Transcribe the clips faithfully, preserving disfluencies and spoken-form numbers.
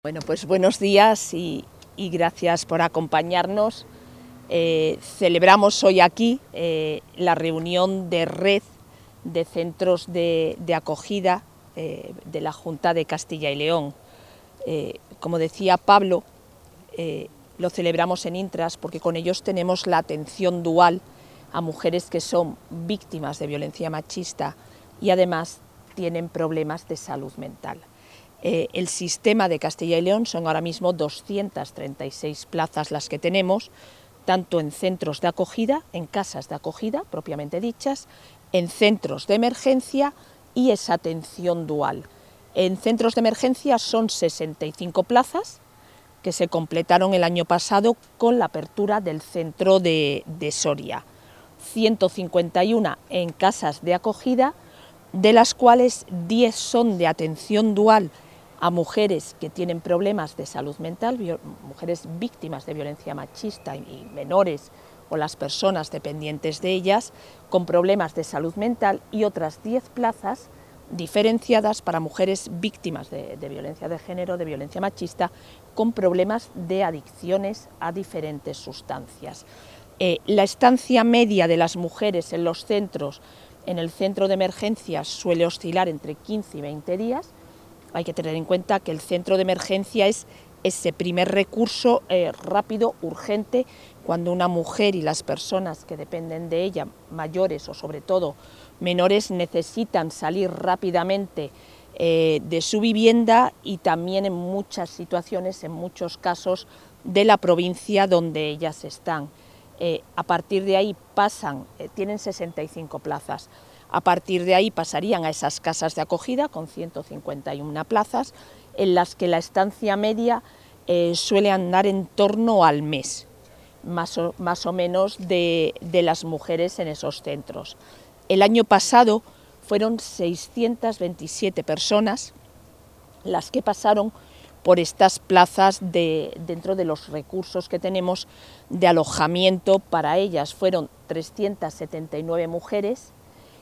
Bueno, pues buenos días y, y gracias por acompañarnos. Eh, celebramos hoy aquí eh, la reunión de red de centros de, de acogida eh, de la Junta de Castilla y León. Eh, como decía Pablo, eh, lo celebramos en Intras porque con ellos tenemos la atención dual a mujeres que son víctimas de violencia machista y además tienen problemas de salud mental. Eh, el sistema de Castilla y León son ahora mismo doscientas treinta y seis plazas las que tenemos, tanto en centros de acogida, en casas de acogida propiamente dichas, en centros de emergencia y esa atención dual. En centros de emergencia son sesenta y cinco plazas que se completaron el año pasado con la apertura del centro de, de Soria, ciento cincuenta y una en casas de acogida, de las cuales diez son de atención dual a mujeres que tienen problemas de salud mental, mujeres víctimas de violencia machista y menores o las personas dependientes de ellas con problemas de salud mental, y otras diez plazas diferenciadas para mujeres víctimas de, de violencia de género, de violencia machista, con problemas de adicciones a diferentes sustancias. Eh, la estancia media de las mujeres en los centros, en el centro de emergencias, suele oscilar entre quince y veinte días. Hay que tener en cuenta que el centro de emergencia es ese primer recurso eh, rápido, urgente, cuando una mujer y las personas que dependen de ella, mayores o sobre todo menores, necesitan salir rápidamente eh, de su vivienda, y también en muchas situaciones, en muchos casos, de la provincia donde ellas están. Eh, a partir de ahí pasan, eh, tienen sesenta y cinco plazas. A partir de ahí pasarían a esas casas de acogida con ciento cincuenta y una plazas, en las que la estancia media eh, suele andar en torno al mes, más o, más o menos, de, de las mujeres en esos centros. El año pasado fueron seiscientas veintisiete personas las que pasaron por estas plazas de, dentro de los recursos que tenemos de alojamiento para ellas. Fueron trescientas setenta y nueve mujeres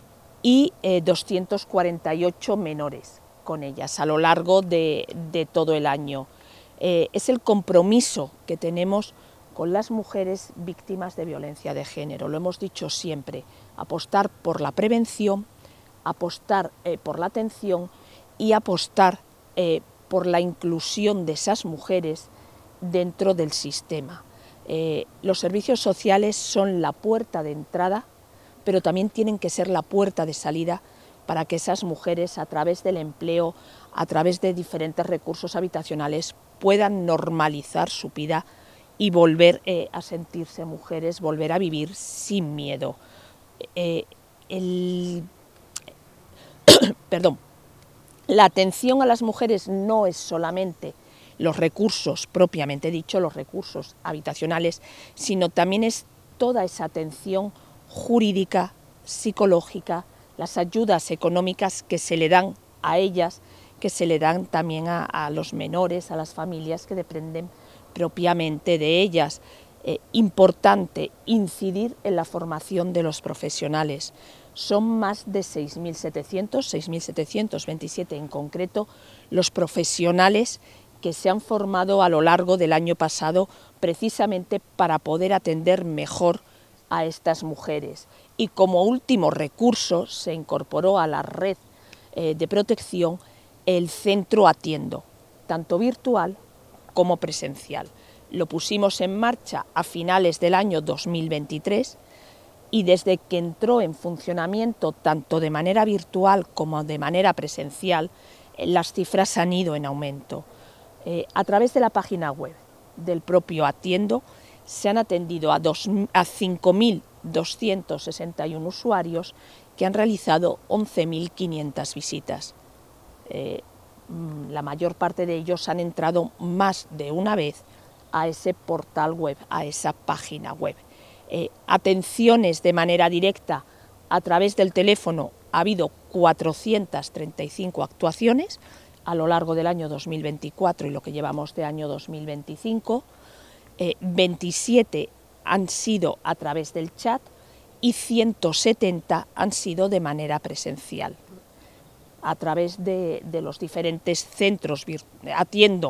y eh, doscientos cuarenta y ocho menores con ellas a lo largo de, de todo el año. Eh, es el compromiso que tenemos con las mujeres víctimas de violencia de género. Lo hemos dicho siempre: apostar por la prevención, apostar eh, por la atención y apostar eh, por la inclusión de esas mujeres dentro del sistema. Eh, los servicios sociales son la puerta de entrada, pero también tienen que ser la puerta de salida para que esas mujeres, a través del empleo, a través de diferentes recursos habitacionales, puedan normalizar su vida y volver eh, a sentirse mujeres, volver a vivir sin miedo. Eh, el... Perdón. La atención a las mujeres no es solamente los recursos, propiamente dicho, los recursos habitacionales, sino también es toda esa atención jurídica, psicológica, las ayudas económicas que se le dan a ellas, que se le dan también a, a los menores, a las familias que dependen propiamente de ellas. Eh, importante incidir en la formación de los profesionales. Son más de seis mil setecientos, seis mil setecientos veintisiete en concreto, los profesionales que se han formado a lo largo del año pasado precisamente para poder atender mejor a estas mujeres. Y como último recurso se incorporó a la red eh, de protección el centro Atiendo, tanto virtual como presencial. Lo pusimos en marcha a finales del año dos mil veintitrés y desde que entró en funcionamiento tanto de manera virtual como de manera presencial, eh, las cifras han ido en aumento. Eh, a través de la página web del propio Atiendo se han atendido a, a cinco mil doscientos sesenta y uno usuarios que han realizado once mil quinientas visitas. Eh, la mayor parte de ellos han entrado más de una vez a ese portal web, a esa página web. Eh, atenciones de manera directa a través del teléfono, ha habido cuatrocientas treinta y cinco actuaciones a lo largo del año dos mil veinticuatro y lo que llevamos de año dos mil veinticinco, eh, veintisiete han sido a través del chat y ciento setenta han sido de manera presencial. A través de, de los diferentes centros Atiendo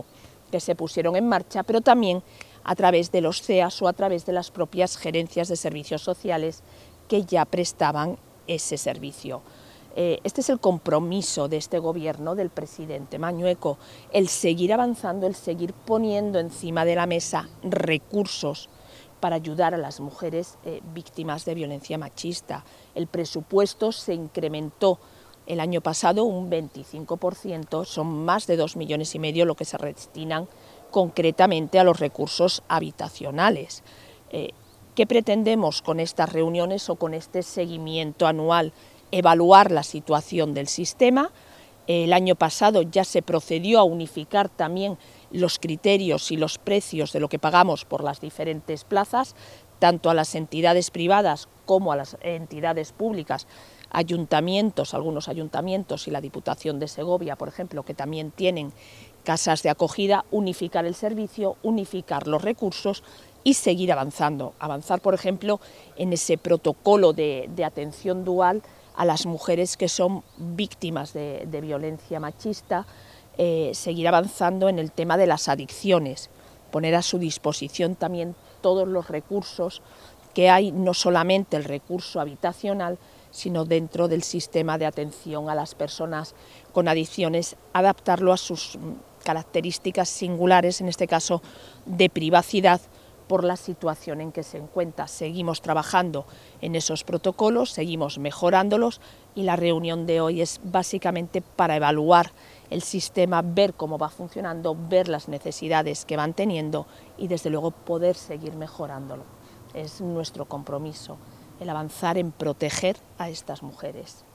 que se pusieron en marcha, pero también a través de los C E A S o a través de las propias gerencias de servicios sociales que ya prestaban ese servicio. Eh, este es el compromiso de este gobierno, del presidente Mañueco, el seguir avanzando, el seguir poniendo encima de la mesa recursos para ayudar a las mujeres eh, víctimas de violencia machista. El presupuesto se incrementó el año pasado un veinticinco por ciento, son más de dos millones y medio lo que se destinan concretamente a los recursos habitacionales. Eh, ¿Qué pretendemos con estas reuniones o con este seguimiento anual? Evaluar la situación del sistema. El año pasado ya se procedió a unificar también los criterios y los precios de lo que pagamos por las diferentes plazas, tanto a las entidades privadas como a las entidades públicas, ayuntamientos, algunos ayuntamientos y la Diputación de Segovia, por ejemplo, que también tienen casas de acogida, unificar el servicio, unificar los recursos y seguir avanzando. Avanzar, por ejemplo, en ese protocolo de, de atención dual a las mujeres que son víctimas de, de violencia machista, eh, seguir avanzando en el tema de las adicciones, poner a su disposición también todos los recursos que hay, no solamente el recurso habitacional, sino dentro del sistema de atención a las personas con adicciones, adaptarlo a sus características singulares, en este caso de privacidad, por la situación en que se encuentra. Seguimos trabajando en esos protocolos, seguimos mejorándolos y la reunión de hoy es básicamente para evaluar el sistema, ver cómo va funcionando, ver las necesidades que van teniendo y desde luego poder seguir mejorándolo. Es nuestro compromiso el avanzar en proteger a estas mujeres.